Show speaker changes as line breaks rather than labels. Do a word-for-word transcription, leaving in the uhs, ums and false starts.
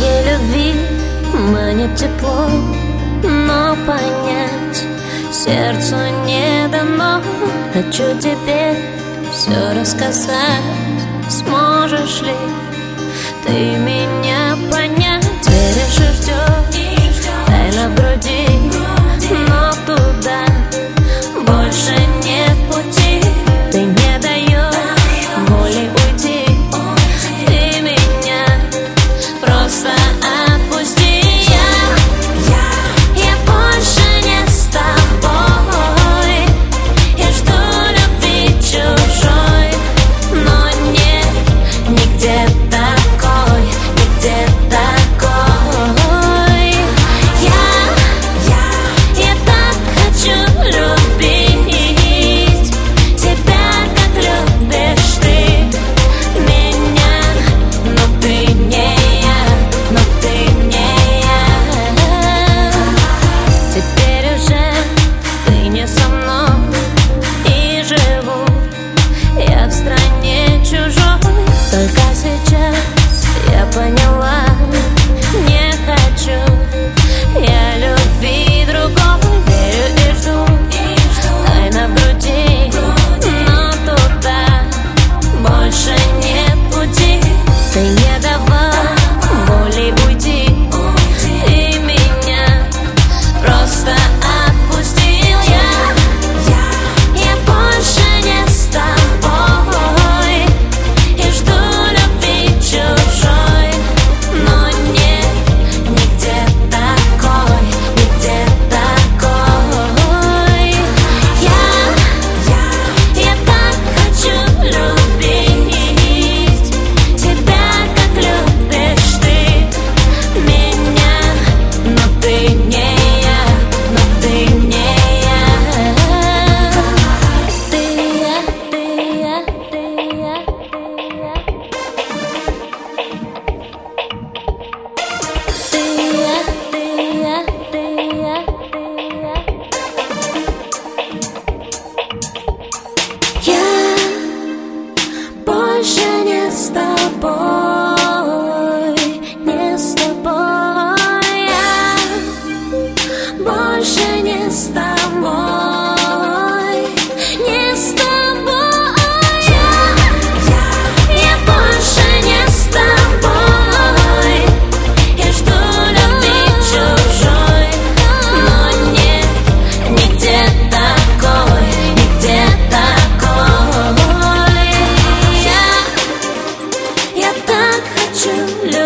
Твоей любви манит тепло, но понять сердцу не дано. Хочу тебе все рассказать. Сможешь ли ты меня понять? Веришь и ждешь, тайна в груди, но туда больше нет пути. Ты не даешь воли уйти. Ты меня просто отпусти. Я, я, я больше не с тобой. Я жду любви чужой, но нет нигде такой, нигде такой. Я, я, я так хочу любить тебя, как любишь ты меня. Но ты не я, но ты не я. Теперь уже ты не со мной, и живу я в стране чужой. Только сейчас я поняла, не хочу я любви другой. Верю и жду, тайна в груди, но туда больше нет пути. Ты не давай воли уйти. Ты меня просто отпустил. Я, я, я больше не с тобой. Я жду любви чужой, но нет нигде такой, нигде такой. Я, я, я так хочу любить тебя, как любишь ты меня. Но ты не я, но ты не я. Ты я, ты я, ты я, ты я. Ты я, ты я, ты я, ты я. Я больше не с тобой, не с тобой. Я больше не с тобой, не с тобой. Я, я, я больше не с тобой. Я жду любви чужой, но нет нигде такой, нигде такой. Я, я так хочу любить